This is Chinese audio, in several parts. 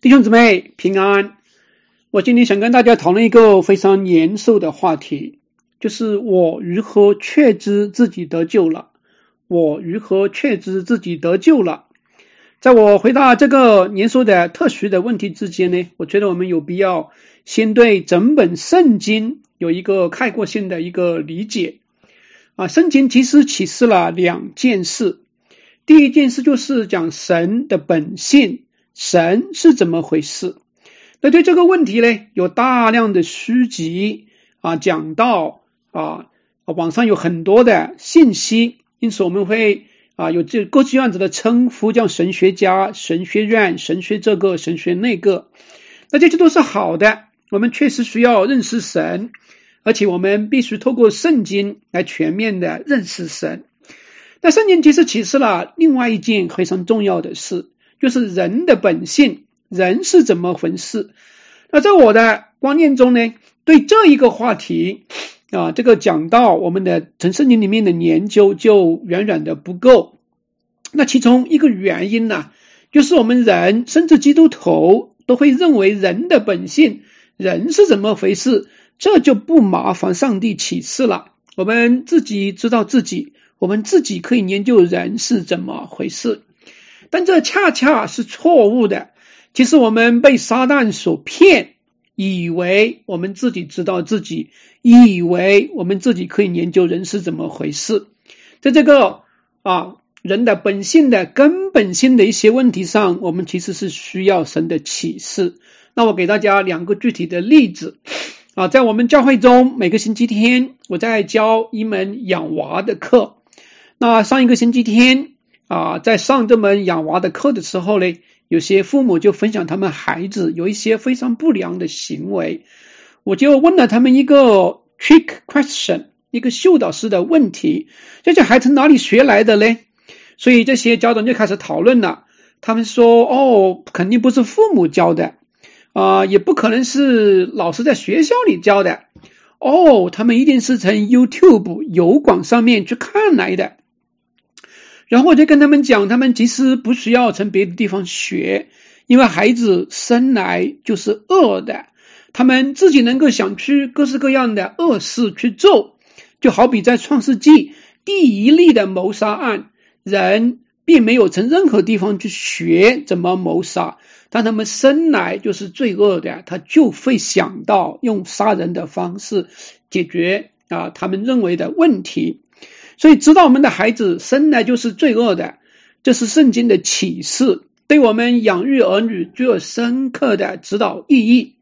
弟兄姊妹平安，我今天想跟大家讨论一个非常严肃的话题，就是我如何确知自己得救了。我如何确知自己得救了？在我回答这个严肃的特殊的问题之前呢，我觉得我们有必要先对整本圣经有一个概括性的一个理解。圣经其实启示了两件事。第一件事就是讲神的本性，神是怎么回事。那对这个问题呢，有大量的书籍讲到网上有很多的信息，因此我们会有这各式样子的称呼，叫神学家、神学院、神学这个、神学那个。那这些都是好的，我们确实需要认识神，而且我们必须透过圣经来全面的认识神。那圣经其实启示了另外一件非常重要的事，就是人的本性，人是怎么回事。那在我的观念中呢，对这一个话题这个讲到我们的从圣经里面的研究就远远的不够。那其中一个原因呢，就是我们人甚至基督徒都会认为人的本性，人是怎么回事，这就不麻烦上帝启示了。我们自己知道自己，我们自己可以研究人是怎么回事。但这恰恰是错误的。其实我们被撒旦所骗，以为我们自己知道自己，以为我们自己可以研究人是怎么回事。在这个人的本性的根本性的一些问题上，我们其实是需要神的启示。那我给大家两个具体的例子在我们教会中，每个星期天我在教一门养娃的课。那上一个星期天在上这门养娃的课的时候呢，有些父母就分享他们孩子有一些非常不良的行为。我就问了他们一个 trick question， 一个诱导式的问题，这些孩子哪里学来的呢？所以这些家长就开始讨论了。他们说肯定不是父母教的也不可能是老师在学校里教的他们一定是从 YouTube 油管上面去看来的。然后我就跟他们讲，他们其实不需要从别的地方学，因为孩子生来就是恶的，他们自己能够想出各式各样的恶事去做。就好比在创世纪第一例的谋杀案，人并没有从任何地方去学怎么谋杀，但他们生来就是罪恶的，他就会想到用杀人的方式解决他们认为的问题。所以知道我们的孩子生来就是罪恶的，这是圣经的启示，对我们养育儿女具有深刻的指导意义。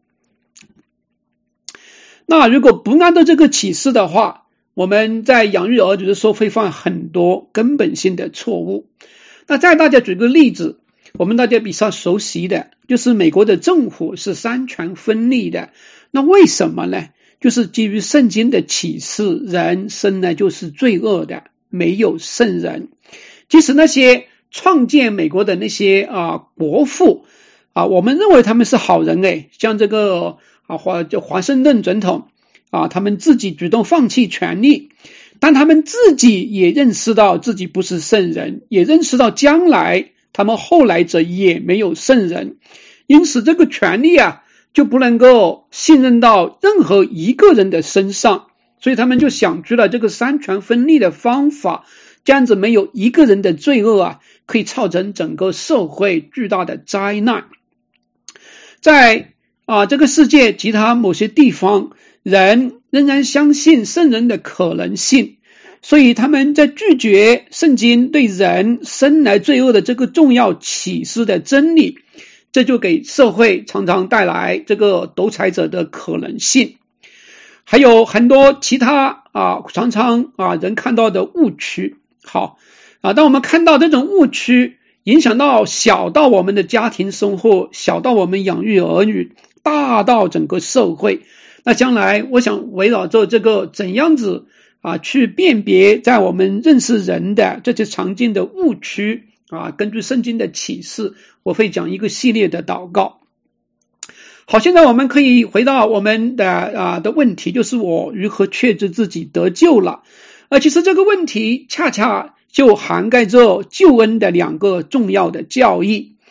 那如果不按照这个启示的话，我们在养育儿女的时候会犯很多根本性的错误。那再大家举个例子，我们大家比较熟悉的就是美国的政府是三权分立的。那为什么呢？就是基于圣经的启示，人生来就是罪恶的，没有圣人。即使那些创建美国的那些国父我们认为他们是好人像这个华盛顿总统他们自己主动放弃权力，但他们自己也认识到自己不是圣人，也认识到将来他们后来者也没有圣人，因此这个权力就不能够信任到任何一个人的身上，所以他们就想出了这个三权分立的方法，这样子没有一个人的罪恶可以造成整个社会巨大的灾难。在这个世界其他某些地方，人仍然相信圣人的可能性，所以他们在拒绝圣经对人生来罪恶的这个重要启示的真理，这就给社会常常带来这个独裁者的可能性。还有很多其他常常人看到的误区。当我们看到这种误区影响到小到我们的家庭生活，小到我们养育儿女，大到整个社会，那将来我想围绕着这个怎样子去辨别在我们认识人的这些常见的误区根据圣经的启示，我会讲一个系列的祷告。好，现在我们可以回到我们的问题，就是我如何确知自己得救了。其实这个问题恰恰就涵盖着救恩的两个重要的教义。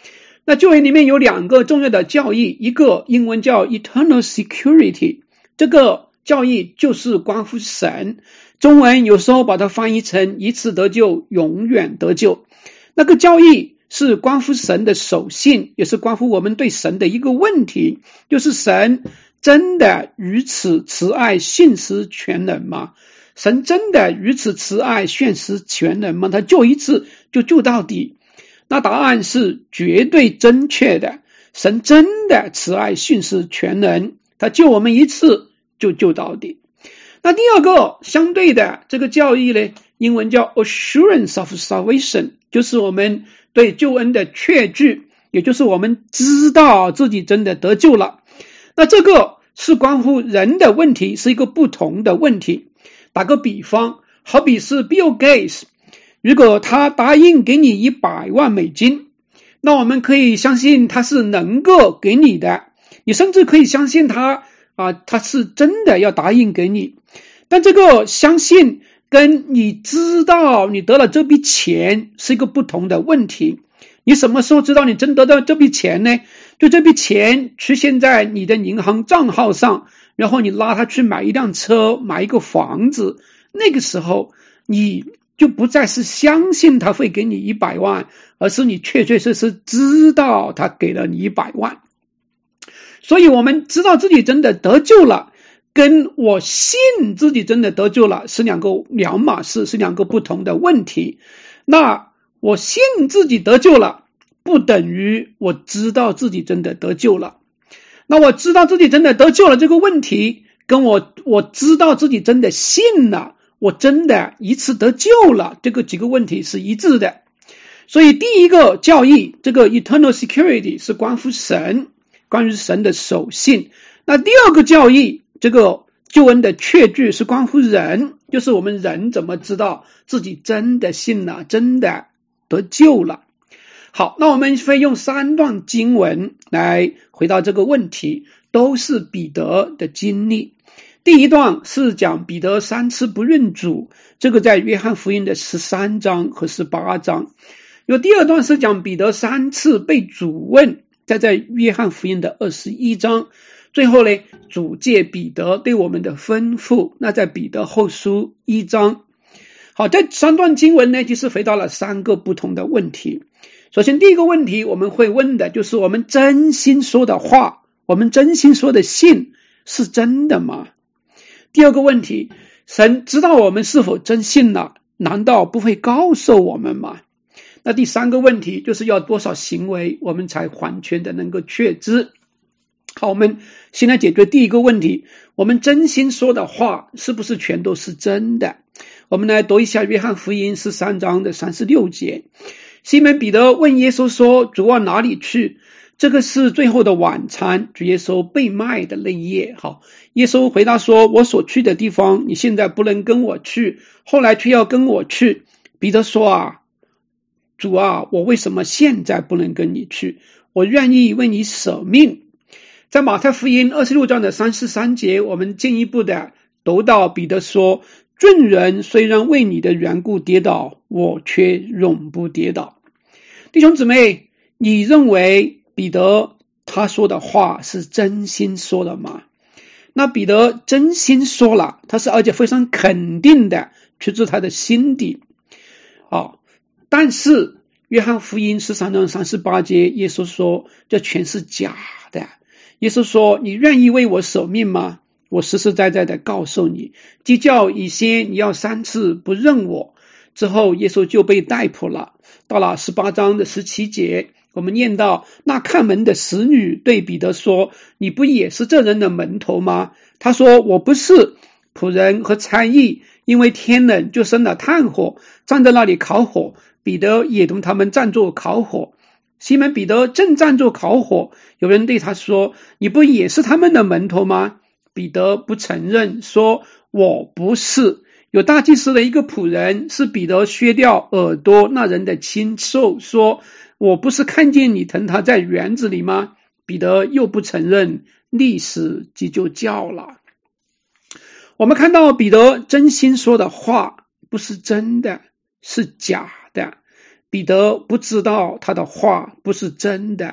那救恩里面有两个重要的教义，一个英文叫 eternal security， 这个教义就是关乎神，中文有时候把它翻译成一次得救，永远得救。那个教义是关乎神的守信，也是关乎我们对神的一个问题，就是神真的如此慈爱信实全能吗？神真的如此慈爱信实全能吗？他救一次就救到底？那答案是绝对正确的，神真的慈爱信实全能，他救我们一次就救到底。那第二个相对的这个教义呢，英文叫 assurance of salvation， 就是我们对救恩的确据，也就是我们知道自己真的得救了。那这个是关乎人的问题，是一个不同的问题。打个比方，好比是 Bill Gates， 如果他答应给你100万美金，那我们可以相信他是能够给你的，你甚至可以相信他是真的要答应给你。但这个相信跟你知道你得了这笔钱是一个不同的问题。你什么时候知道你真得到这笔钱呢？就这笔钱出现在你的银行账号上，然后你拉他去买一辆车，买一个房子，那个时候你就不再是相信他会给你100万，而是你确确实实知道他给了你100万。所以我们知道自己真的得救了，跟我信自己真的得救了是两码事，是两个不同的问题。那我信自己得救了，不等于我知道自己真的得救了。那我知道自己真的得救了这个问题，跟我知道自己真的信了，我真的一次得救了，这个几个问题是一致的。所以第一个教义，这个 eternal security 是关乎神，关于神的守信。那第二个教义，这个救恩的确据是关乎人，就是我们人怎么知道自己真的信了，真的得救了。好，那我们会用3段经文来回答这个问题，都是彼得的经历。第一段是讲彼得3次不认主，这个在约翰福音的13章和18章。有第二段是讲彼得3次被主问，在约翰福音的21章。最后呢，主借彼得对我们的吩咐，那在彼得后书1章。好，这3段经文呢，其实回答了3个不同的问题。首先第一个问题我们会问的就是我们真心说的话，我们真心说的信是真的吗？第二个问题，神知道我们是否真信了，难道不会告诉我们吗？那第3个问题就是要多少行为我们才完全的能够确知。好，我们先来解决第一个问题，我们真心说的话是不是全都是真的？我们来读一下约翰福音13章的36节。西门彼得问耶稣说，主往哪里去？这个是最后的晚餐，主耶稣被卖的那一夜。好，耶稣回答说，我所去的地方你现在不能跟我去，后来却要跟我去。彼得说主啊，我为什么现在不能跟你去？我愿意为你舍命。在马太福音26章的33节，我们进一步的读到彼得说，众人虽然为你的缘故跌倒，我却永不跌倒。弟兄姊妹，你认为彼得他说的话是真心说的吗？那彼得真心说了，他是而且非常肯定的出自他的心底。但是约翰福音13章38节，耶稣说这全是假的。耶稣说，你愿意为我舍命吗？我实实在在的告诉你，即叫以先你要3次不认我。之后耶稣就被逮捕了。到了18章的17节，我们念到，那看门的使女对彼得说，你不也是这人的门徒吗？他说，我不是。仆人和差役因为天冷就生了炭火，站在那里烤火，彼得也同他们站着烤火。西门彼得正站着烤火，有人对他说，你不也是他们的门徒吗？彼得不承认，说我不是。有大祭司的一个仆人是彼得削掉耳朵那人的亲属，说我不是看见你疼他在园子里吗？彼得又不承认，立时急就叫了。我们看到彼得真心说的话不是真的，是假的。彼得不知道他的话不是真的，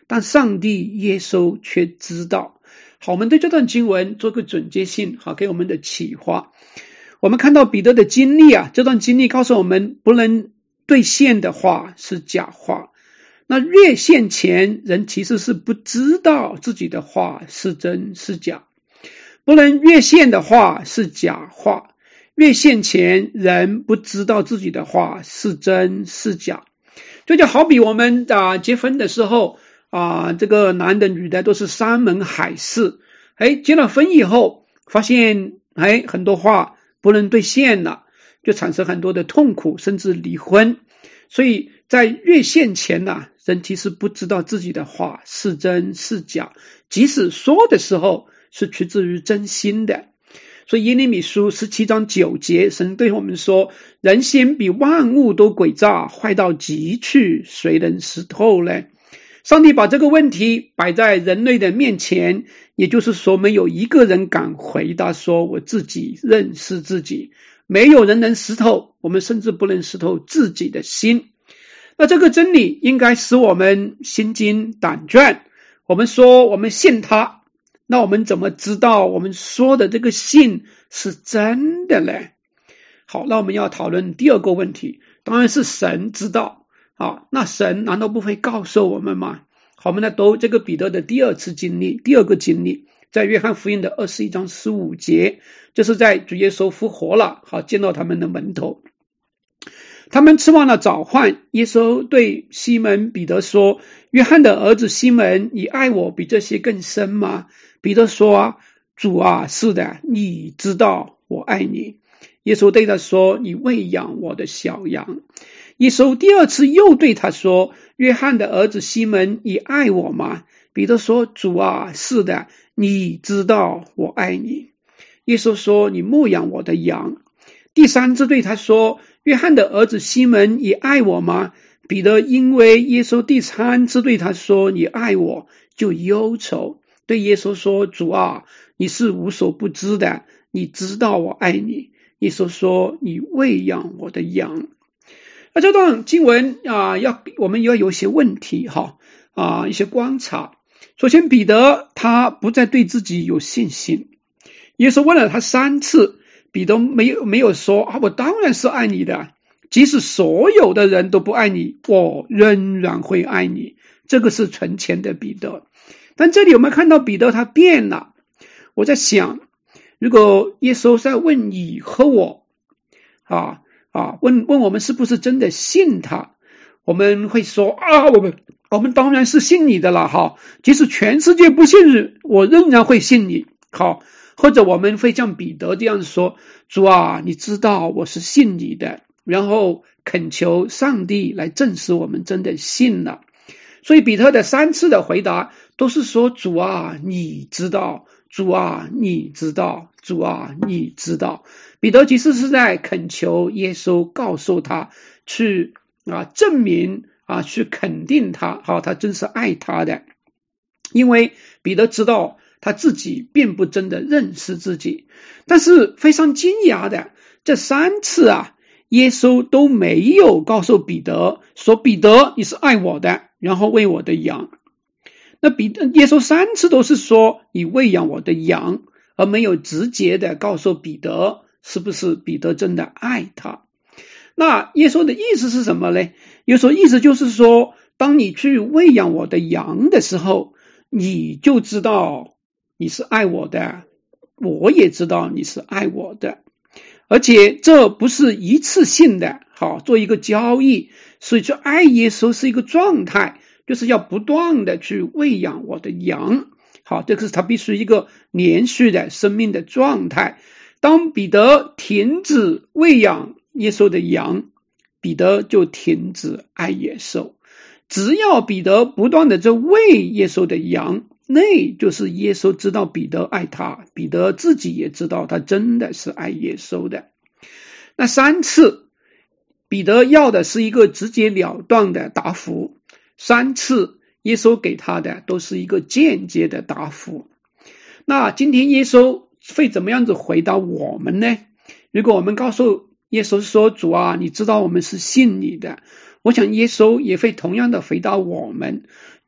但上帝耶稣却知道。好，我们对这段经文做个总结性，好，给我们的启发。我们看到彼得的经历这段经历告诉我们，不能兑现的话是假话。那越现前，人其实是不知道自己的话是真是假。不能越现的话是假话，越现前，人不知道自己的话是真是假。这就好比我们结婚的时候这个男的女的都是山盟海誓，结了婚以后发现很多话不能兑现了，就产生很多的痛苦，甚至离婚。所以在越现前人其实不知道自己的话是真是假，即使说的时候是出自于真心的。所以耶利米书17章9节，神对我们说，人心比万物都诡诈，坏到极去，谁能识透呢？上帝把这个问题摆在人类的面前，也就是说没有一个人敢回答说我自己认识自己，没有人能识透，我们甚至不能识透自己的心。那这个真理应该使我们心惊胆战。我们说我们信他，那我们怎么知道我们说的这个信是真的呢？好，那我们要讨论第二个问题，当然是神知道。那神难道不会告诉我们吗？好，我们来读这个彼得的第二个经历，在约翰福音的21章15节，就是在主耶稣复活了，见到他们的门徒。他们吃完了早饭，耶稣对西门彼得说，约翰的儿子西门，你爱我比这些更深吗？彼得说，主是的，你知道我爱你。耶稣对他说，你喂养我的小羊。耶稣第二次又对他说，约翰的儿子西门，你爱我吗？彼得说，主是的，你知道我爱你。耶稣说，你牧养我的羊。第三次对他说，约翰的儿子西门，你爱我吗？彼得因为耶稣第三次对他说你爱我，就忧愁，对耶稣说，主你是无所不知的，你知道我爱你。耶稣说，你喂养我的羊。那这段经文我们要有一些问题一些观察。首先，彼得他不再对自己有信心。耶稣问了他3次，彼得没有说我当然是爱你的，即使所有的人都不爱你，我仍然会爱你。这个是纯前的彼得。但这里我们看到彼得他变了。我在想，如果耶稣在问你和我问我们是不是真的信他，我们会说我们当然是信你的了即使全世界不信你，我仍然会信你。或者我们会像彼得这样说，主你知道我是信你的，然后恳求上帝来证实我们真的信了。所以彼得的3次的回答都是说，主你知道，主你知道，主你知道。彼得其实是在恳求耶稣告诉他，去证明去肯定他他真是爱他的。因为彼得知道他自己并不真的认识自己。但是非常惊讶的，这3次耶稣都没有告诉彼得说，彼得你是爱我的，然后喂我的羊。那耶稣3次都是说你喂养我的羊，而没有直接的告诉彼得是不是彼得真的爱他。那耶稣的意思是什么呢？耶稣意思就是说，当你去喂养我的羊的时候，你就知道你是爱我的，我也知道你是爱我的。而且这不是一次性的做一个交易，所以去爱耶稣是一个状态，就是要不断的去喂养我的羊。这个是他必须一个连续的生命的状态。当彼得停止喂养耶稣的羊，彼得就停止爱耶稣。只要彼得不断的在喂耶稣的羊，那就是耶稣知道彼得爱他，彼得自己也知道他真的是爱耶稣的。那3次彼得要的是一个直截了当的答复，3次耶稣给他的都是一个间接的答复。那今天耶稣会怎么样子回答我们呢？如果我们告诉耶稣说，主你知道我们是信你的，我想耶稣也会同样的回答我们，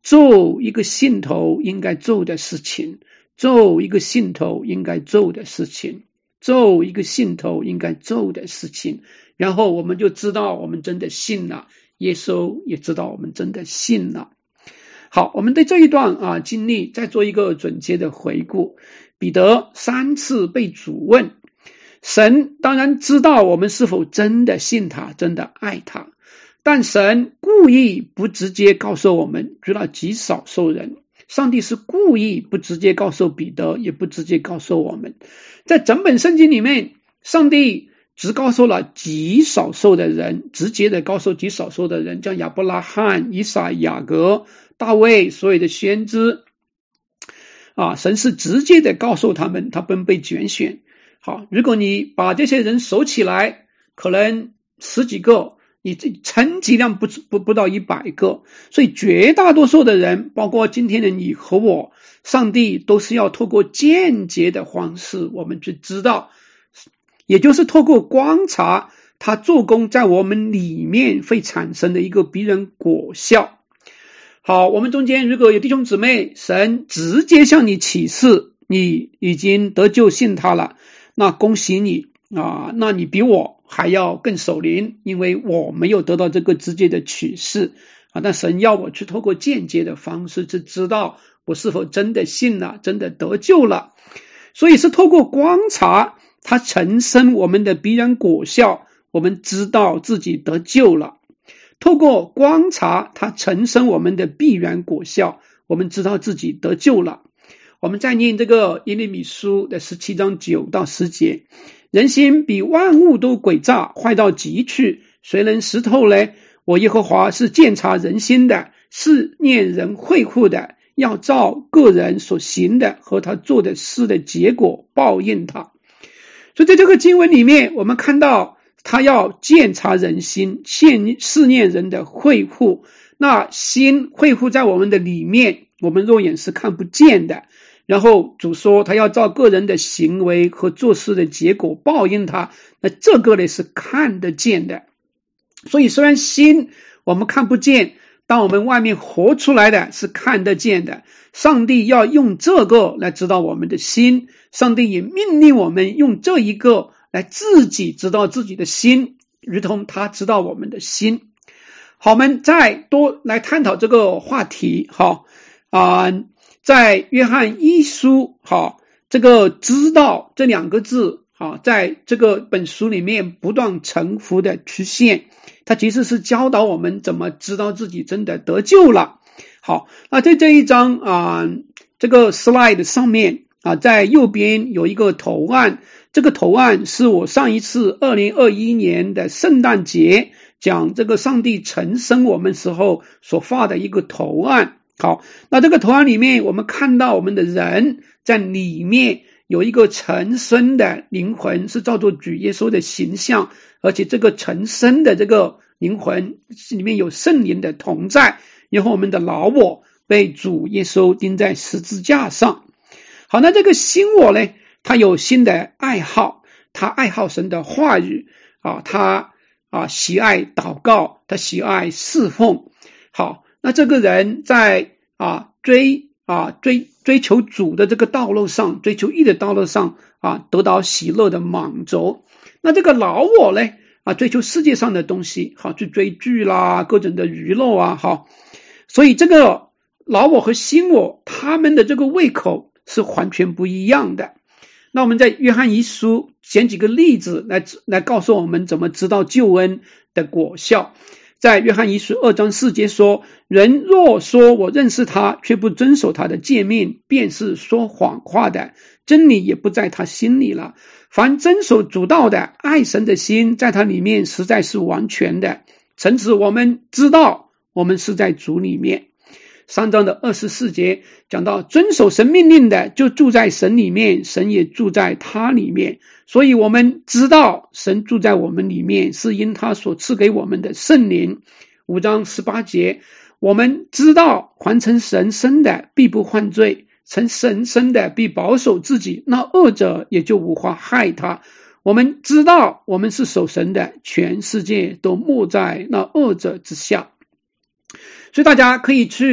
做一个信徒应该做的事情，做一个信徒应该做的事情，做一个信徒应该做的事情，然后我们就知道我们真的信了，耶稣也知道我们真的信了。好，我们对这一段经历再做一个准确的回顾。彼得3次被主问，神当然知道我们是否真的信他，真的爱他，但神故意不直接告诉我们，除了极少数人，上帝是故意不直接告诉彼得，也不直接告诉我们。在整本圣经里面，上帝只告诉了极少数的人，直接的告诉极少数的人，像亚伯拉罕、以撒、雅各、大卫，所有的先知神是直接的告诉他们，他们被拣选。好，如果你把这些人数起来，可能10几个，你成绩量不到100个，所以绝大多数的人，包括今天的你和我，上帝都是要透过间接的方式我们去知道，也就是透过观察他做工在我们里面会产生的一个必然果效。好，我们中间如果有弟兄姊妹，神直接向你启示你已经得救信他了，那恭喜你那你比我还要更守灵，因为我没有得到这个直接的启示但神要我去透过间接的方式去知道我是否真的信了，真的得救了。所以是透过观察它产生我们的必然果效，我们知道自己得救了。透过观察它产生我们的必然果效，我们知道自己得救了。我们再念这个耶利米书的17章9到10节，人心比万物都诡诈，坏到极去，谁能识透呢？我耶和华是鉴察人心的，是念人慧护的，要照个人所行的和他做的事的结果报应他。所以在这个经文里面，我们看到他要鉴察人心，试验人的慧护。那心慧护在我们的里面，我们肉眼是看不见的。然后主说他要照个人的行为和做事的结果报应他，那这个呢是看得见的。所以虽然心我们看不见，但我们外面活出来的是看得见的。上帝要用这个来知道我们的心，上帝也命令我们用这一个来自己知道自己的心，如同他知道我们的心。好，我们再多来探讨这个话题。在约翰一书这个知道这2个字在这个本书里面不断重复的出现，它其实是教导我们怎么知道自己真的得救了。好，那在这一章这个 slide 上面在右边有一个图案，这个图案是我上一次2021年的圣诞节讲这个上帝重生我们时候所画的一个图案。好，那这个图案里面我们看到我们的人在里面有一个重生的灵魂，是照着主耶稣的形象，而且这个重生的这个灵魂里面有圣灵的同在，然后我们的老我被主耶稣钉在十字架上。好，那这个新我呢，他有新的爱好，他爱好神的话语他喜爱祷告，他喜爱侍奉。好，那这个人在追求主的这个道路上，追求义的道路上得到喜乐的满足。那这个老我呢追求世界上的东西，去追剧啦，各种的娱乐所以这个老我和新我他们的这个胃口是完全不一样的。那我们在约翰一书捡几个例子来告诉我们怎么知道救恩的果效。在约翰一书2章4节说，人若说我认识他，却不遵守他的诫命，便是说谎话的，真理也不在他心里了。凡遵守主道的，爱神的心在他里面实在是完全的。从此我们知道我们是在主里面。3章的24节讲到，遵守神命令的就住在神里面，神也住在他里面。所以我们知道神住在我们里面，是因他所赐给我们的圣灵。5章18节，我们知道凡成神生的必不犯罪，成神生的必保守自己，那恶者也就无法害他。我们知道我们是属神的，全世界都没在那恶者之下。所以大家可以去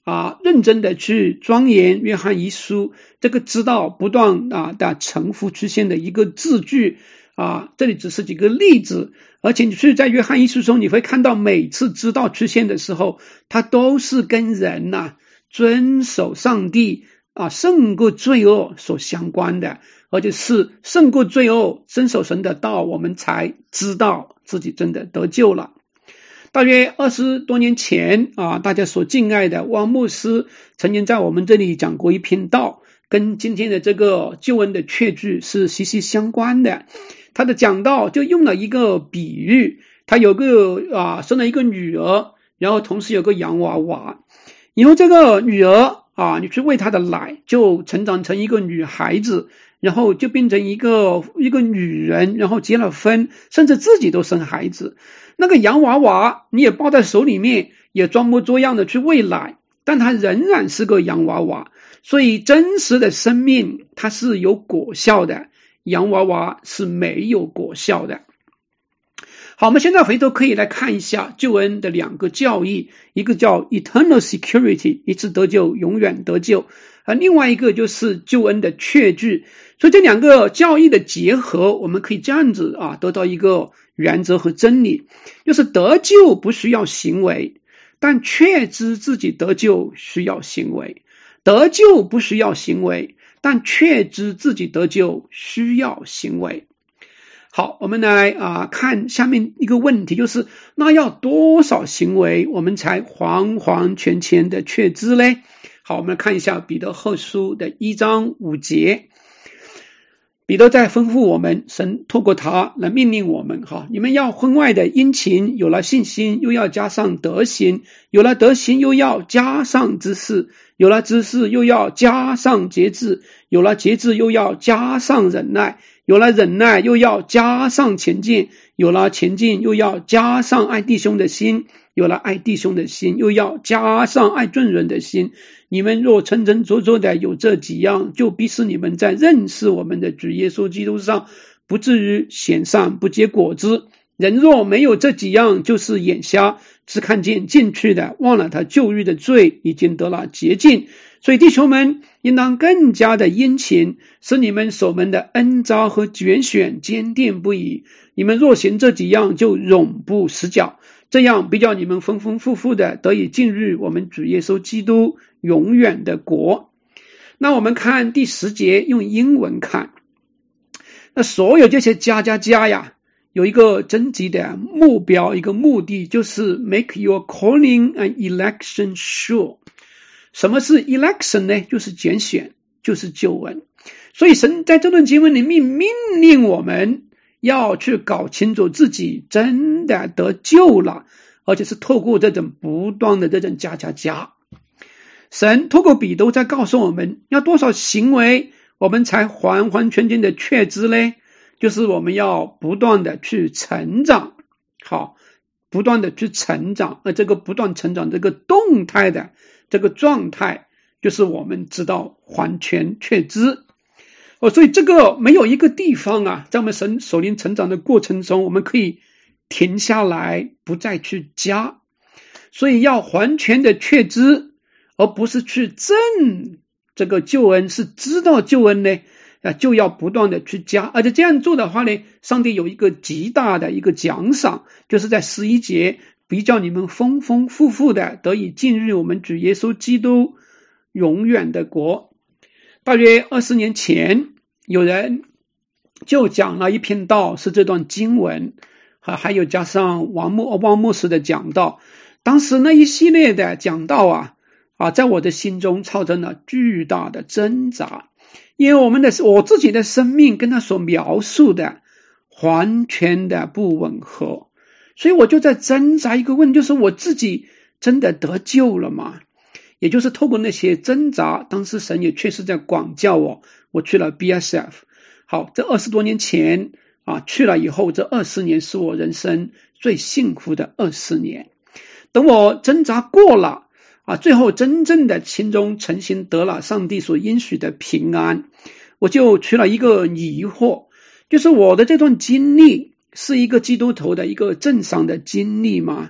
认真的去钻研约翰一书这个知道不断的重复出现的一个字句这里只是几个例子，而且你是在约翰一书中你会看到每次知道出现的时候，它都是跟人遵守上帝胜过罪恶所相关的，而且是胜过罪恶遵守神的道，我们才知道自己真的得救了。大约20多年前大家所敬爱的汪牧师曾经在我们这里讲过一篇道，跟今天的这个救恩的确据是息息相关的。他的讲道就用了一个比喻，他有个生了一个女儿，然后同时有个洋娃娃，然后这个女儿你去喂她的奶，就成长成一个女孩子，然后就变成一个女人，然后结了婚，甚至自己都生孩子。那个洋娃娃你也抱在手里面，也装模作样的去喂奶，但它仍然是个洋娃娃。所以真实的生命它是有果效的，洋娃娃是没有果效的。好，我们现在回头可以来看一下救恩的两个教义，一个叫 eternal security， 一次得救永远得救，另外一个就是救恩的确据。所以这两个教义的结合，我们可以这样子得到一个原则和真理，就是得救不需要行为，但确知自己得救需要行为。得救不需要行为，但确知自己得救需要行为。好，我们来看下面一个问题，就是那要多少行为我们才完完全全的确知呢？好，我们来看一下彼得后书的1章5节。彼得在吩咐我们，神透过他来命令我们你们要分外的殷勤，有了信心又要加上德行，有了德行又要加上知识，有了知识又要加上节制，有了节制又要加上忍耐，有了忍耐又要加上前进，有了前进又要加上爱弟兄的心，有了爱弟兄的心又要加上爱众人的心。你们若诚诚灼灼的有这几样，就必使你们在认识我们的主耶稣基督上不至于显善不结果子。人若没有这几样，就是眼瞎，只看见进去的，忘了他旧日的罪已经得了洁净。所以弟兄们应当更加的殷勤，使你们所蒙的恩召和拣选坚定不移。你们若行这几样，就永不死角，这样比较你们丰丰富富的得以进入我们主耶稣基督永远的国。那我们看第10节，用英文看，那所有这些加有一个终极的目标，一个目的，就是 make your calling and election sure。 什么是 election 呢？就是拣选，就是救恩。所以神在这段经文里面命令我们要去搞清楚自己真的得救了，而且是透过这种不断的这种加。神透过彼得在告诉我们要多少行为我们才完完全全的确知呢？就是我们要不断的去成长。好，不断的去成长，而这个不断成长这个动态的这个状态，就是我们知道完全确知。所以这个没有一个地方在我们神属灵成长的过程中，我们可以停下来不再去加。所以要完全的确知，而不是去证这个救恩，是知道救恩呢就要不断的去加。而且这样做的话呢，上帝有一个极大的一个奖赏，就是在11节，比较你们丰丰富富的得以进入我们主耶稣基督永远的国。大约20年前，有人就讲了一篇道，是这段经文还有加上王牧师的讲道。当时那一系列的讲道在我的心中造成了巨大的挣扎，因为我自己的生命跟他所描述的完全的不吻合，所以我就在挣扎一个问题，就是我自己真的得救了吗？也就是透过那些挣扎，当时神也确实在管教我去了 BSF。 好，这20多年前去了以后，这20年是我人生最幸福的20年。等我挣扎过了最后真正的心中诚心得了上帝所应许的平安，我就取了一个疑惑，就是我的这段经历是一个基督徒的一个正常的经历吗？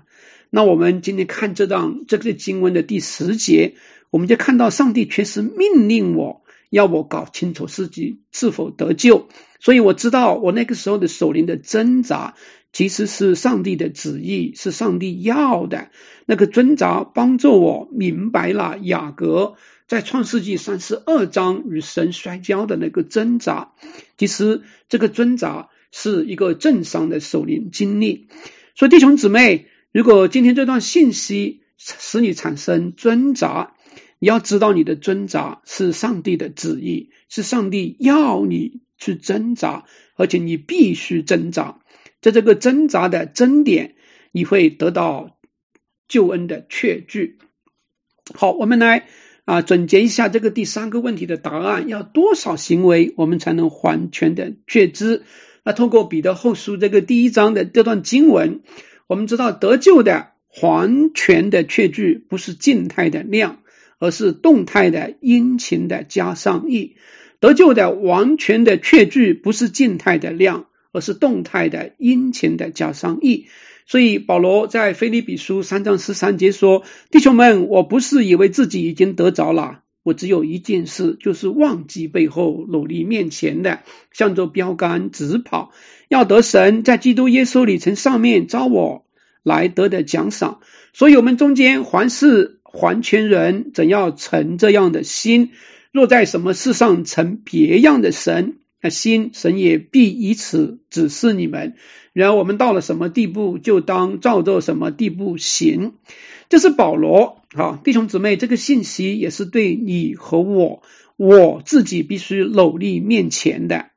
那我们今天看这个经文的第10节，我们就看到上帝确实命令我，要我搞清楚自己是否得救。所以我知道我那个时候的属灵的挣扎其实是上帝的旨意，是上帝要的。那个挣扎帮助我明白了雅各在创世纪32章与神摔跤的那个挣扎，其实这个挣扎是一个正常的属灵经历。所以弟兄姊妹，如果今天这段信息使你产生挣扎，你要知道你的挣扎是上帝的旨意，是上帝要你去挣扎，而且你必须挣扎。在这个挣扎的真点，你会得到救恩的确据。好，我们来总结一下这个第3个问题的答案，要多少行为我们才能完全的确知？透过彼得后书这个第1章的这段经文，我们知道得救的完全的确据不是静态的量，而是动态的殷勤的加上义。得救的完全的确据不是静态的量，而是动态的殷勤的加上义。所以保罗在腓立比书3章13节说，弟兄们，我不是以为自己已经得着了，我只有一件事，就是忘记背后，努力面前的，向着标杆直跑，要得神在基督耶稣里从上面召我来得的奖赏。所以我们中间凡是完全人，怎要成这样的心，若在什么事上成别样的神也必以此指示你们。然而我们到了什么地步，就当照着什么地步行。这是保罗弟兄姊妹，这个信息也是对你和我自己必须努力面前的，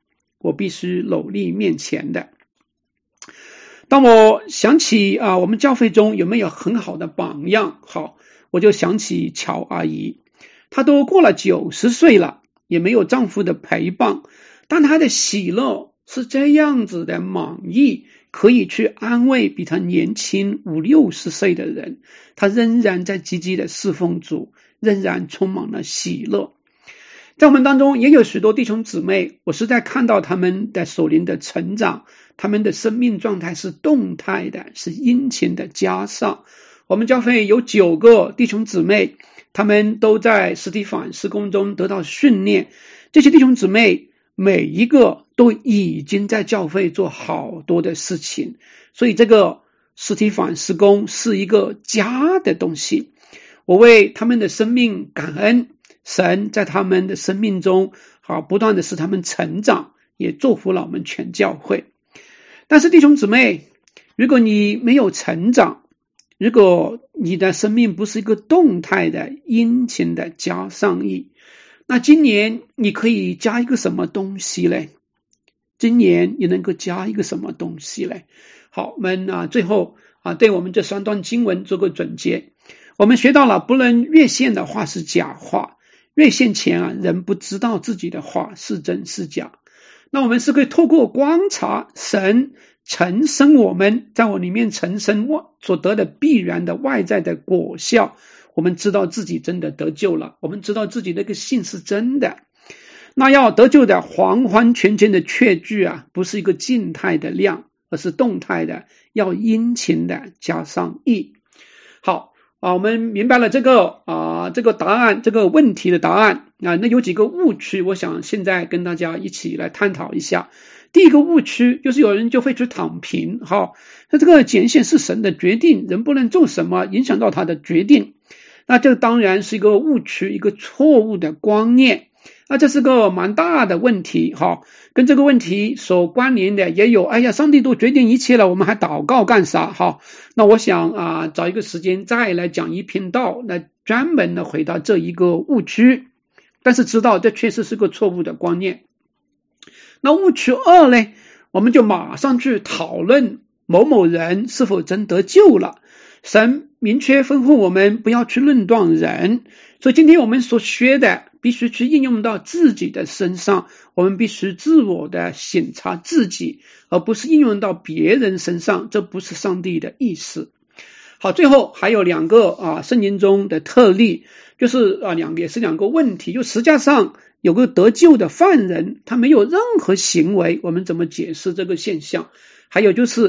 当我想起我们教会中有没有很好的榜样，我就想起乔阿姨，她都过了90岁了，也没有丈夫的陪伴，但她的喜乐是这样子的满意，可以去安慰比她年轻50-60岁的人，她仍然在积极的侍奉主，仍然充满了喜乐。在我们当中也有许多弟兄姊妹，我是在看到他们的属灵的成长，他们的生命状态是动态的，是殷勤的加上。我们教会有9个弟兄姊妹，他们都在斯提反事工中得到训练，这些弟兄姊妹每一个都已经在教会做好多的事情，所以这个斯提反事工是一个家的东西。我为他们的生命感恩，神在他们的生命中不断的使他们成长，也祝福了我们全教会。但是弟兄姊妹，如果你没有成长，如果你的生命不是一个动态的殷勤的加上义，那今年你可以加一个什么东西呢？今年你能够加一个什么东西呢？好，我们最后对我们这3段经文做个总结。我们学到了不能越线的话是假话，越线前人不知道自己的话是真是假。那我们是可以透过观察神重生我们，在我里面重生所得的必然的外在的果效，我们知道自己真的得救了，我们知道自己那个信是真的。那要得救的完完全全的确据不是一个静态的量，而是动态的，要殷勤的加上义。好我们明白了这个答案，这个问题的答案那有几个误区，我想现在跟大家一起来探讨一下。第一个误区就是有人就会去躺平那这个拣选是神的决定，人不能做什么影响到他的决定，那这当然是一个误区，一个错误的观念。那这是个蛮大的问题跟这个问题所关联的也有上帝都决定一切了，我们还祷告干啥那我想找一个时间再来讲一篇道，来专门的回答这一个误区，但是知道这确实是个错误的观念。那误区2呢，我们就马上去讨论某某人是否真得救了。神明确吩咐我们不要去论断人，所以今天我们所学的必须去应用到自己的身上，我们必须自我的省察自己，而不是应用到别人身上，这不是上帝的意思。好，最后还有2个圣经中的特例，就是也是2个问题，就实际上有个得救的犯人，他没有任何行为，我们怎么解释这个现象？还有就是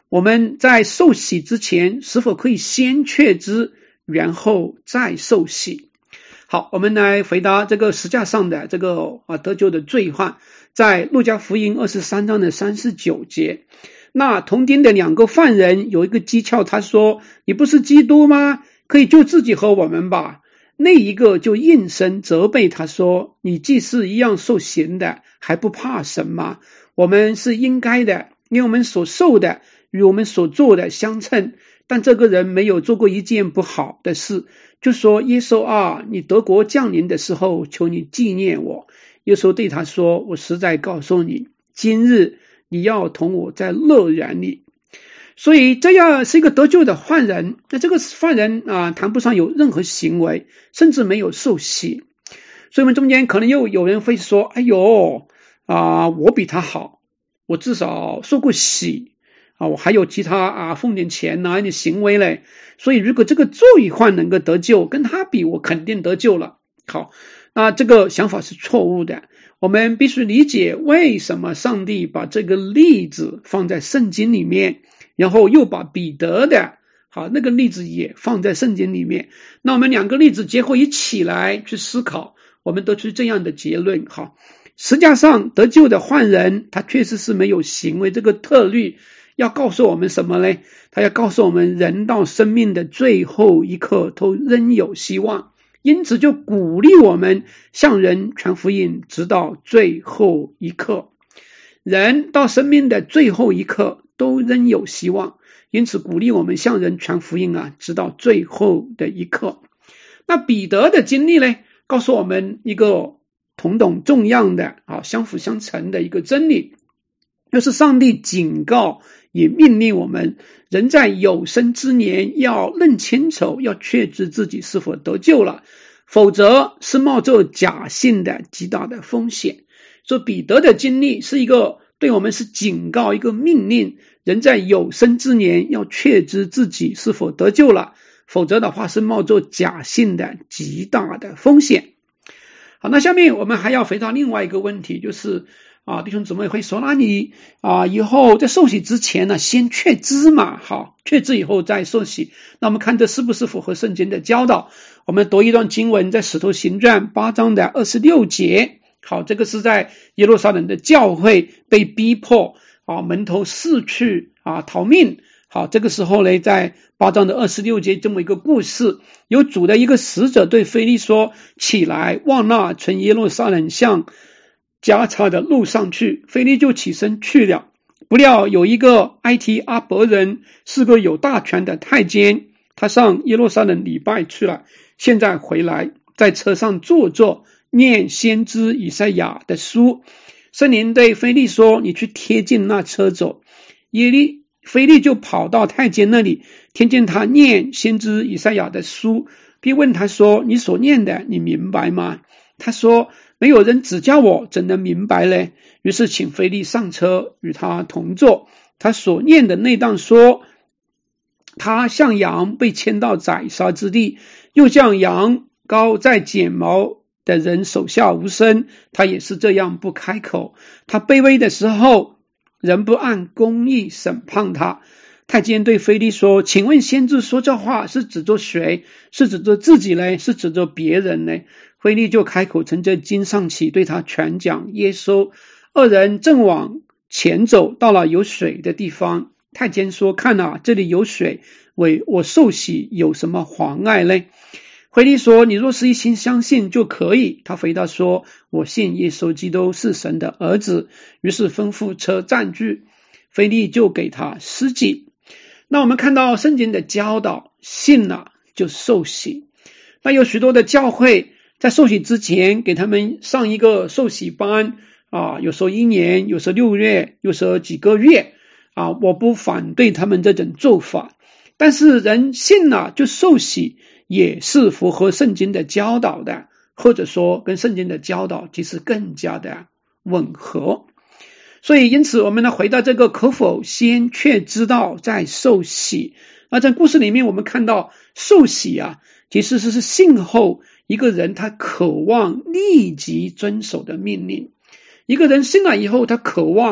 我们在受洗之前是否可以先确知，然后再受洗？好，我们来回答这个十架上的这个得救的罪犯，在路加福音23章的39节。那同钉的2个犯人有一个讥诮，他说：你不是基督吗？可以救自己和我们吧。那一个就应声责备他说：你既是一样受刑的，还不怕神吗？我们是应该的，因为我们所受的与我们所做的相称，但这个人没有做过一件不好的事，就说：耶稣啊，你得国降临的时候，求你纪念我。耶稣对他说：我实在告诉你，今日你要同我在乐园里。所以这样是一个得救的犯人，那这个犯人谈不上有任何行为，甚至没有受洗。所以我们中间可能又有人会说：哎呦我比他好，我至少受过洗我还有其他奉点钱一点行为嘞，所以如果这个罪犯能够得救，跟他比我肯定得救了。好，那这个想法是错误的。我们必须理解为什么上帝把这个例子放在圣经里面，然后又把彼得的那个例子也放在圣经里面。那我们2个例子结合一起来去思考，我们得出这样的结论。好，实际上得救的犯人他确实是没有行为，这个特律要告诉我们什么呢？他要告诉我们，人到生命的最后一刻都仍有希望，因此就鼓励我们向人传福音，直到最后一刻。人到生命的最后一刻都仍有希望，因此鼓励我们向人传福音直到最后的一刻。那彼得的经历呢，告诉我们一个同等重要的相辅相成的一个真理，就是上帝警告也命令我们，人在有生之年要认清楚，要确知自己是否得救了，否则是冒着假信的极大的风险。所以彼得的经历是一个对我们是警告，一个命令，人在有生之年要确知自己是否得救了，否则的话是冒着假信的极大的风险。好，那下面我们还要回答另外一个问题，就是弟兄姊妹会说，那你以后在受洗之前呢，先确知嘛，好，确知以后再受洗。那我们看这是不是符合圣经的教导？我们读一段经文，在使徒行传8章的26节。好，这个是在耶路撒冷的教会被逼迫门徒四去逃命。好，这个时候呢，在8章的26节这么一个故事，有主的一个使者对腓力说：起来，往那从耶路撒冷向加差的路上去。腓力就起身去了，不料有一个埃提阿伯人，是个有大权的太监，他上耶路撒冷礼拜去了，现在回来，在车上坐着，念先知以赛亚的书。圣灵对腓力说：你去贴近那车走。腓力就跑到太监那里，听见他念先知以赛亚的书，并问他说：你所念的你明白吗？他说：没有人指教我，怎能明白呢？于是请腓力上车与他同坐。他所念的那段说，他像羊被牵到宰杀之地，又像羊羔在剪毛的人手下无声，他也是这样不开口。他卑微的时候，人不按公义审判他。太监对腓力说：请问先知说这话是指着谁？是指着自己呢？是指着别人呢？腓力就开口，乘着经上起，对他全讲耶稣。二人正往前走，到了有水的地方。太监说：看这里有水，为我受洗有什么妨碍呢？腓力说：你若是一心相信就可以。他回答说：我信耶稣基督是神的儿子。于是吩咐车暂居，腓力就给他施洗。那我们看到圣经的教导，信了就受洗。那有许多的教会在受洗之前给他们上一个受洗班有时候1年，有时候6月，有时候几个月我不反对他们这种做法，但是人信了就受洗也是符合圣经的教导的，或者说跟圣经的教导其实更加的吻合。所以因此我们来回到这个可否先确知道再受洗。那在故事里面我们看到受洗其实是信后一个人他渴望立即遵守的命令。一个人信了以后，他渴望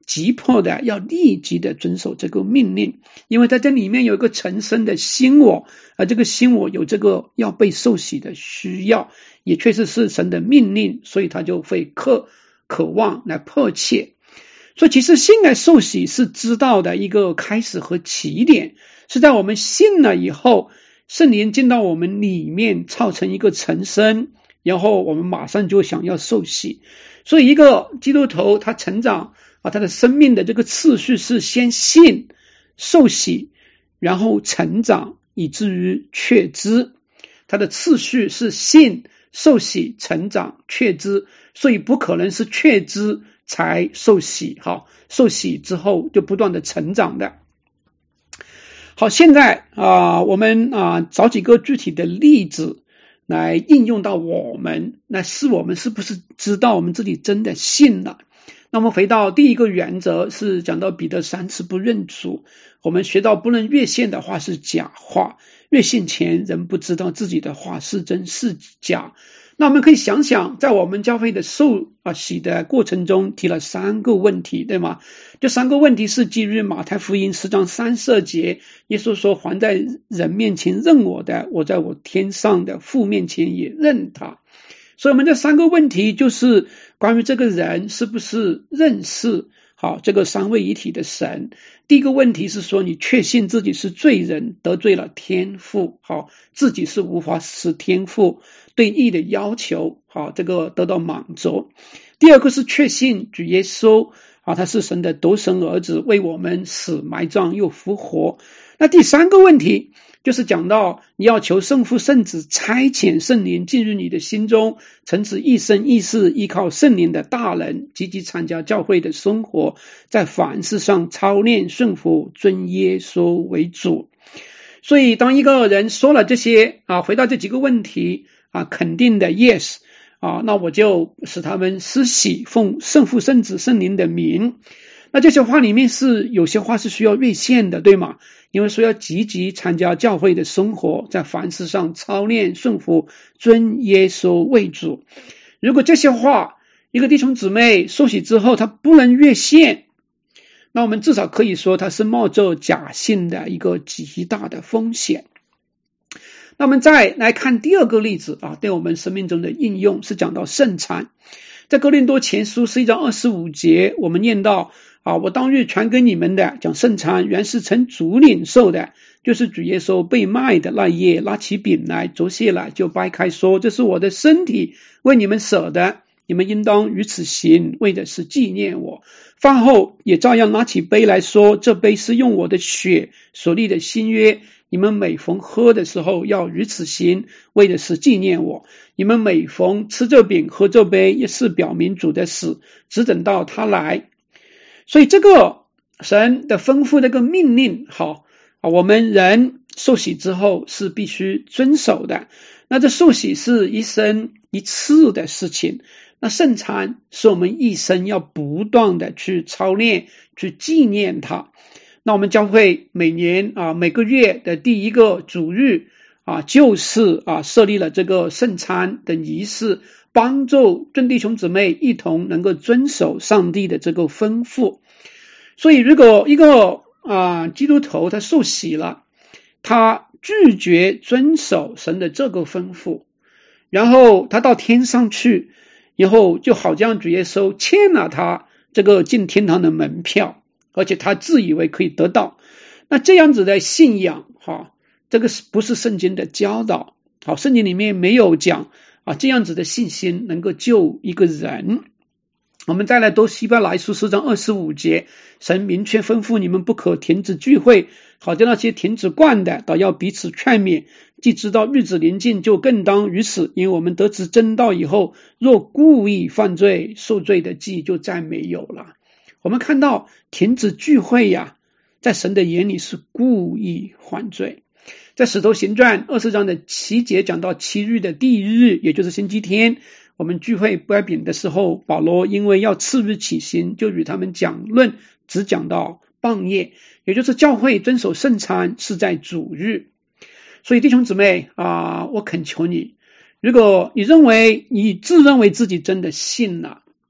急迫的要立即的遵守这个命令，因为在这里面有一个陈生的新我，而这个新我有这个要被受洗的需要，也确实是神的命令，所以他就会渴望来迫切。所以其实信来受洗是知道的一个开始和起点，是在我们信了以后，圣灵进到我们里面造成一个陈生，然后我们马上就想要受洗。所以一个基督徒他成长他的生命的这个次序是先信受洗，然后成长以至于确知，他的次序是信受洗成长确知，所以不可能是确知才受洗，受洗之后就不断的成长的。好，现在我们找几个具体的例子来应用到我们，来试我们是不是知道我们自己真的信了。那么回到第一个原则，是讲到彼得3次不认主，我们学到不能越线的话是假话，越线前人不知道自己的话是真是假。那我们可以想想，在我们教会的受洗的过程中提了3个问题，对吗？这3个问题是基于马太福音10章30节，耶稣说凡在人面前认我的，我在我天上的父面前也认他。所以我们这3个问题就是关于这个人是不是认识这个三位一体的神。第一个问题是说你确信自己是罪人，得罪了天父，自己是无法使天父对义的要求这个得到满足。第二个是确信主耶稣他是神的独生儿子，为我们死埋葬又复活。那第3个问题就是讲到你要求圣父圣子差遣圣灵进入你的心中，从此一生一世依靠圣灵的大能，积极参加教会的生活，在凡事上操练顺服，尊耶稣为主。所以当一个人说了这些回答这几个问题肯定的 yes 那我就使他们施洗，奉圣父圣子圣灵的名。那这些话里面是有些话是需要越线的，对吗？因为说要积极参加教会的生活，在凡事上操练顺服，尊耶稣为主。如果这些话一个弟兄姊妹受洗之后他不能越线，那我们至少可以说他是冒着假信的一个极大的风险。那我们再来看第二个例子对我们生命中的应用，是讲到圣餐。在哥林多前书11章25节，我们念到我当日传给你们的讲圣餐，原是从主领受的，就是主耶稣被卖的那夜，拿起饼来，祝谢了，就掰开说，这是我的身体，为你们舍的，你们应当如此行，为的是纪念我。饭后也照样拿起杯来说，这杯是用我的血所立的新约，你们每逢喝的时候要如此行，为的是纪念我。你们每逢吃这饼喝这杯，也是表明主的死，只等到他来。所以这个神的吩咐这个命令我们人受洗之后是必须遵守的。那这受洗是一生一次的事情，那圣餐是我们一生要不断的去操练，去纪念它。那我们教会每年每个月的第一个主日就是设立了这个圣餐的仪式，帮助众弟兄姊妹一同能够遵守上帝的这个吩咐。所以如果一个基督徒他受洗了，他拒绝遵守神的这个吩咐，然后他到天上去，然后就好像主耶稣欠了他这个进天堂的门票，而且他自以为可以得到。那这样子的信仰这个不是圣经的教导，圣经里面没有讲这样子的信心能够救一个人。我们再来读希伯来书4章25节，神明确吩咐你们不可停止聚会，好叫那些停止惯的倒要彼此劝勉，既知道日子临近，就更当如此。因为我们得知真道以后，若故意犯罪，受罪的记就再没有了。我们看到停止聚会在神的眼里是故意犯罪。在使徒行传20章的7节讲到7日的第一日，也就是星期天，我们聚会掰饼的时候，保罗因为要次日起行，就与他们讲论，只讲到半夜，也就是教会遵守圣餐是在主日。所以弟兄姊妹我恳求你，如果你自认为自己真的信了，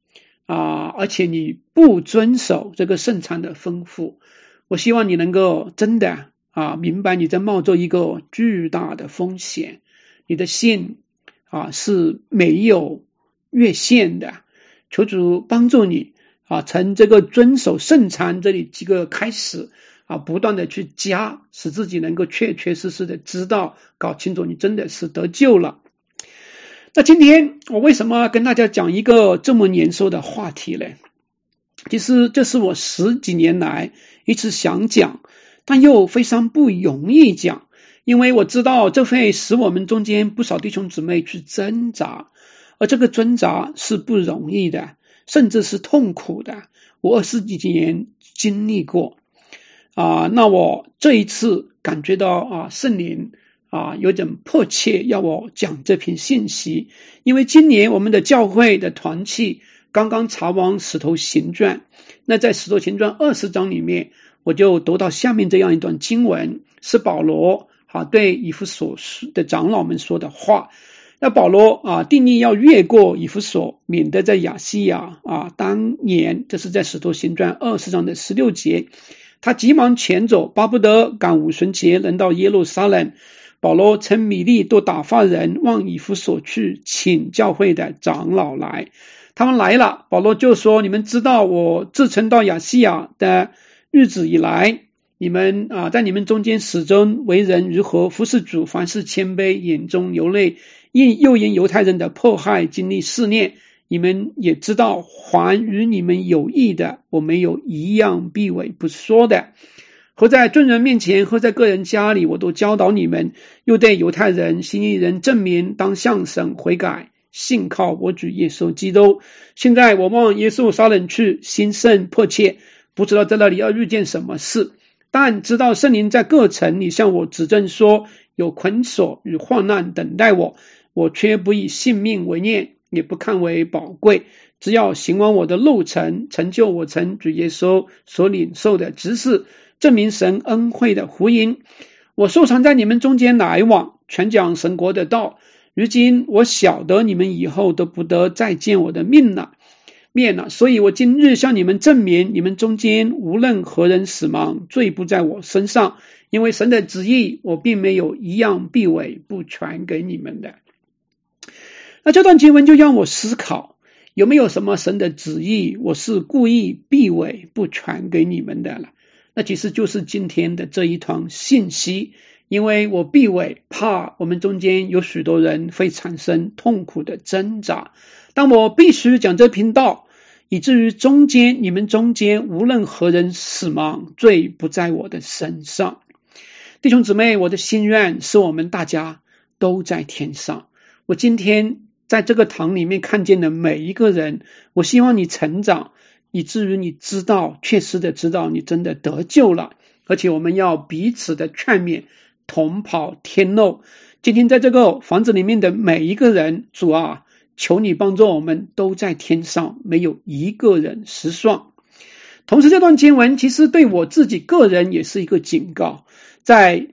而且你不遵守这个圣餐的吩咐。我希望你能够真的明白你在冒着一个巨大的风险，你的信是没有越线的。求主帮助你从这个遵守圣餐这里几个开始不断的去加，使自己能够确确实实的知道搞清楚你真的是得救了。那今天我为什么要跟大家讲一个这么严肃的话题呢？其实这是我10几年来一直想讲，但又非常不容易讲，因为我知道这会使我们中间不少弟兄姊妹去挣扎，而这个挣扎是不容易的，甚至是痛苦的。我20几年经历过那我这一次感觉到圣灵有点迫切要我讲这篇信息，因为今年我们的教会的团契刚刚查完使徒行传，那在使徒行传20章里面，我就读到下面这样一段经文，是保罗对以弗所的长老们说的话。那保罗定义要越过以弗所，免得在亚细亚当年，这是在使徒行传20章的16节，他急忙前走，巴不得赶五旬节能到耶路撒冷。保罗乘米利都打发人往以弗所去，请教会的长老来。他们来了，保罗就说：你们知道我自从到亚细亚的日子以来，你们在你们中间始终为人如何服侍主，凡事谦卑，眼中流泪，又因犹太人的迫害经历试炼。你们也知道，凡与你们有益的，我没有一样避讳不说的。和在众人面前，和在个人家里，我都教导你们，又对犹太人、希利人证明当向神悔改，信靠我主耶稣基督。现在我往耶稣撒冷去，心甚迫切，不知道在那里要遇见什么事，但知道圣灵在各城里向我指证说，有捆锁与患难等待我，我却不以性命为念，也不看为宝贵，只要行完我的路程，成就我从主耶稣所领受的职事，证明神恩惠的福音。我素常在你们中间来往，传讲神国的道。如今我晓得你们以后都不得再见我的面了，所以我今日向你们证明，你们中间无论何人死亡，罪不在我身上，因为神的旨意我并没有一样避讳不传给你们的。那这段经文就让我思考，有没有什么神的旨意我是故意避讳不传给你们的了？那其实就是今天的这一团信息，因为我避讳，怕我们中间有许多人会产生痛苦的挣扎，但我必须讲这篇道，以至于你们中间无论何人死亡，罪不在我的身上。弟兄姊妹，我的心愿是我们大家都在天上。我今天在这个堂里面看见的每一个人，我希望你成长，以至于你知道，确实的知道你真的得救了，而且我们要彼此的劝勉，同跑天路。今天在这个房子里面的每一个人，主啊，求你帮助我们都在天上，没有一个人失丧。同时这段经文其实对我自己个人也是一个警告。在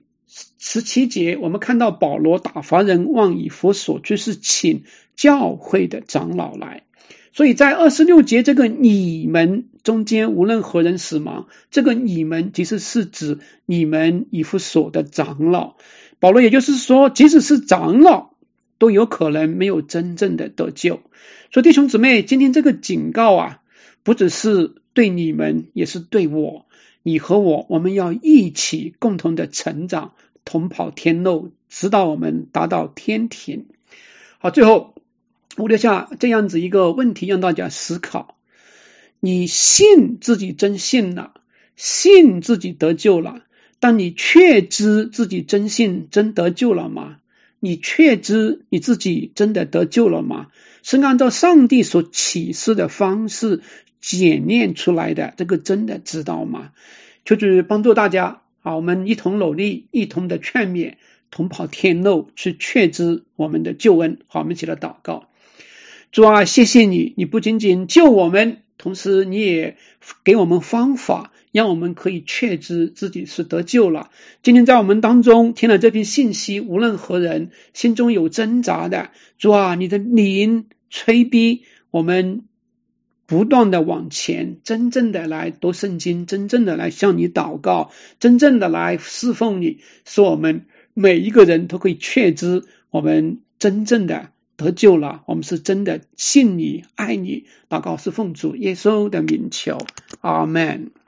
17节我们看到保罗打发人往以弗所去，是请教会的长老来。所以在26节这个你们中间无论何人死亡，这个你们其实是指你们以弗所的长老。保罗也就是说，即使是长老都有可能没有真正的得救。所以弟兄姊妹，今天这个警告不只是对你们，也是对我，你和我们要一起共同的成长，同跑天路，直到我们达到天庭。好，最后我留下这样子一个问题让大家思考，你信自己真信了，信自己得救了，但你确知自己真信真得救了吗？你确知你自己真的得救了吗？是按照上帝所启示的方式检验出来的，这个真的知道吗？求主帮助大家我们一同努力，一同的劝勉，同跑天路，去确知我们的救恩。好，我们一起来祷告。主啊，谢谢你，你不仅仅救我们，同时你也给我们方法，让我们可以确知自己是得救了。今天在我们当中听了这篇信息，无论何人心中有挣扎的，主啊，你的灵催逼我们不断的往前，真正的来读圣经，真正的来向你祷告，真正的来侍奉你，使我们每一个人都可以确知我们真正的得救了，我们是真的信你爱你。祷告是奉主耶稣的名求，阿们。